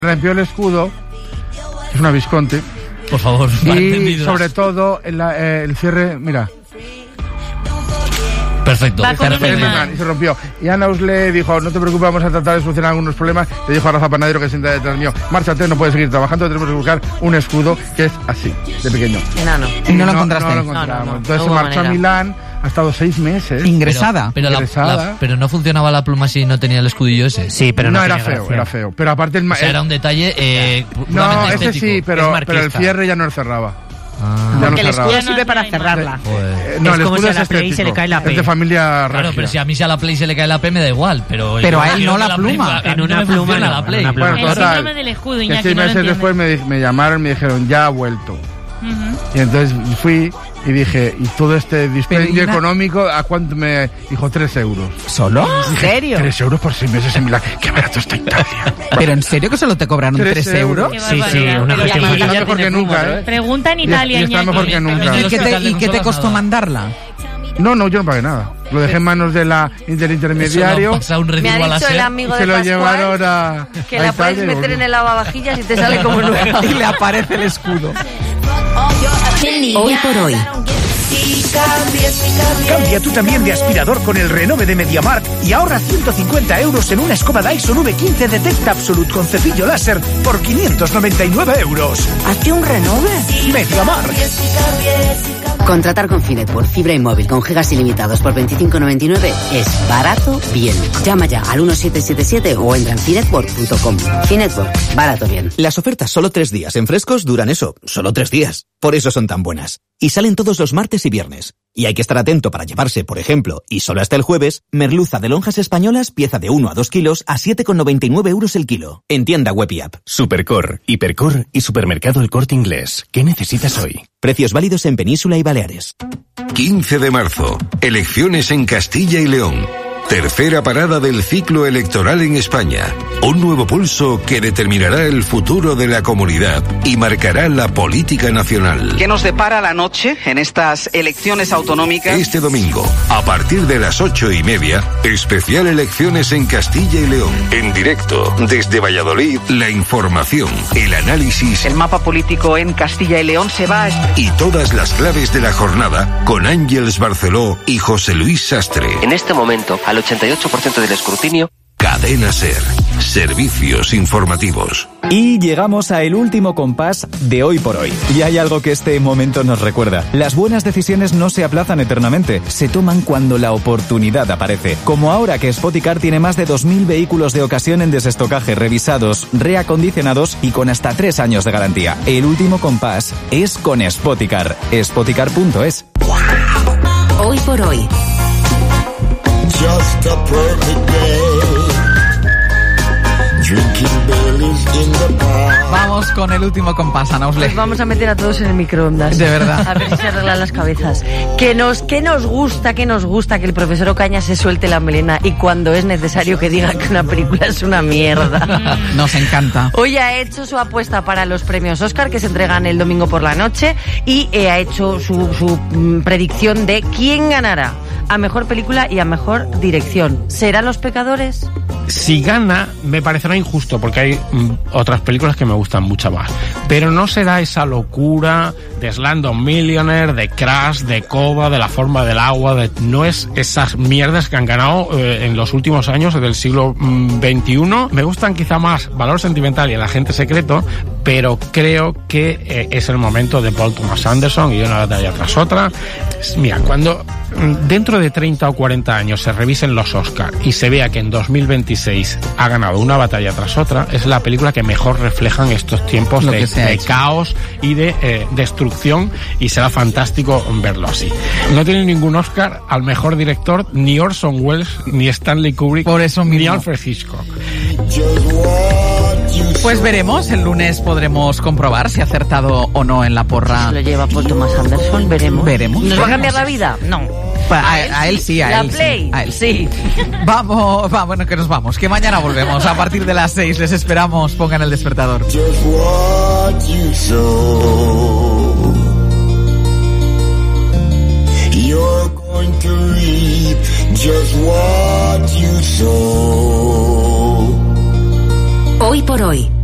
Rompió el escudo, es una Visconti. Por favor, y sobre todo el cierre, mira. Perfecto. Y se rompió. Y Anaus le dijo, no te preocupes, vamos a tratar de solucionar algunos problemas. Le dijo a Rafa Panadero, que se sienta detrás mío, márchate, no puedes seguir trabajando, tenemos que buscar un escudo que es así, de pequeño. Enano. Y no lo encontraste. No lo encontramos. Entonces se marchó a Milán, ha estado 6 meses. Ingresada. Pero no funcionaba la pluma si no tenía el escudillo ese. Sí, pero no era feo. Pero aparte o sea, era un detalle no, ese estético. Sí, pero el cierre ya no lo cerraba. Porque el escudo sirve para cerrarla. No, el como escudo si a la Play se le cae la P. Es de familia regia. Claro, pero si a mí a la Play se le cae la P me da igual. Pero a él no la pluma. En una pluma no. La Play. Bueno, el síndrome del escudo, Iñaki, 6 meses después me llamaron y me dijeron, ya ha vuelto. Y entonces fui y dije, ¿y todo este dispendio económico a cuánto me dijo? 3 euros. ¿Solo? ¿En serio? 3 euros por 6 meses en Milán. ¡Qué barato está Italia! ¿Pero en serio que solo te cobraron 3 euros? Sí, una está mejor que nunca, ¿eh? Pregunta en Italia, y está mejor que nunca. ¿Y qué te costó mandarla? No, yo no pagué nada. Lo dejé en manos del intermediario. Me ha dicho el amigo de Pascual llevaron a que la puedes meter en el lavavajillas y te sale como nueva. Y le aparece el escudo. Hoy por hoy. Cambia tú también de aspirador con el Renove de MediaMarkt y ahorra 150 euros en una escoba Dyson V15 Detect Absolute con cepillo láser por 599 euros. ¿Hazte un Renove? MediaMarkt. Contratar con Finetwork fibra y móvil con gigas ilimitados por 25,99 es barato bien. Llama ya al 1777 o entra en finetwork.com. Finetwork, barato bien. Las ofertas solo 3 días en frescos duran eso, solo 3 días. Por eso son tan buenas. Y salen todos los martes y viernes. Y hay que estar atento para llevarse, por ejemplo, y solo hasta el jueves, merluza de lonjas españolas, pieza de 1 a 2 kilos, a 7,99 euros el kilo. En tienda web y app. Supercor, Hipercor y Supermercado El Corte Inglés. ¿Qué necesitas hoy? Precios válidos en Península y Baleares. 15 de marzo. Elecciones en Castilla y León. Tercera parada del ciclo electoral en España. Un nuevo pulso que determinará el futuro de la comunidad y marcará la política nacional. ¿Qué nos depara la noche en estas elecciones autonómicas? Este domingo, a partir de las 8:30, especial Elecciones en Castilla y León. En directo, desde Valladolid, la información, el análisis... El mapa político en Castilla y León se va a... Y todas las claves de la jornada con Ángeles Barceló y José Luis Sastre. En este momento, al 88% del escrutinio. Cadena SER. Servicios informativos. Y llegamos a el último compás de Hoy por Hoy. Y hay algo que este momento nos recuerda. Las buenas decisiones no se aplazan eternamente, se toman cuando la oportunidad aparece. Como ahora que Spoticar tiene más de 2.000 vehículos de ocasión en desestocaje, revisados, reacondicionados y con hasta 3 años de garantía. El último compás es con Spoticar. Spoticar.es. Hoy por Hoy. Just a perfect day. Drinking Baileys in the park. Vamos con el último compás, Ana Usle. Nos vamos a meter a todos en el microondas. De verdad. A ver si se arreglan las cabezas. Que nos gusta que el profesor Ocaña se suelte la melena y cuando es necesario que diga que una película es una mierda. Nos encanta. Hoy ha hecho su apuesta para los premios Oscar que se entregan el domingo por la noche y ha hecho su predicción de quién ganará a mejor película y a mejor dirección. ¿Serán Los Pecadores? Si gana, me parecerá injusto, porque hay otras películas que me gustan mucho más. Pero no será esa locura de Slumdog Millionaire, de Crash, de Coda, de La Forma del Agua, no es esas mierdas que han ganado en los últimos años del siglo XXI. Me gustan quizá más Valor Sentimental y El Agente Secreto, pero creo que es el momento de Paul Thomas Anderson y una batalla tras otra. Mira, cuando dentro de 30 o 40 años se revisen los Oscar y se vea que en 2026 ha ganado una batalla tras otra, es la película que mejor reflejan estos tiempos de caos y de destrucción, y será fantástico verlo así. No tiene ningún Oscar al mejor director ni Orson Welles, ni Stanley Kubrick, por eso mismo, ni Alfred Hitchcock. Pues veremos, el lunes podremos comprobar si ha acertado o no en la porra. Se lo lleva Paul Thomas Anderson, veremos. ¿Nos va a cambiar la vida? No. A él sí, a él Play, sí. A él sí. Vamos, bueno, que nos vamos, que mañana volvemos. A partir de las 6 les esperamos, pongan el despertador. Just what you sow, you're going to reap just what you sow. Hoy por Hoy.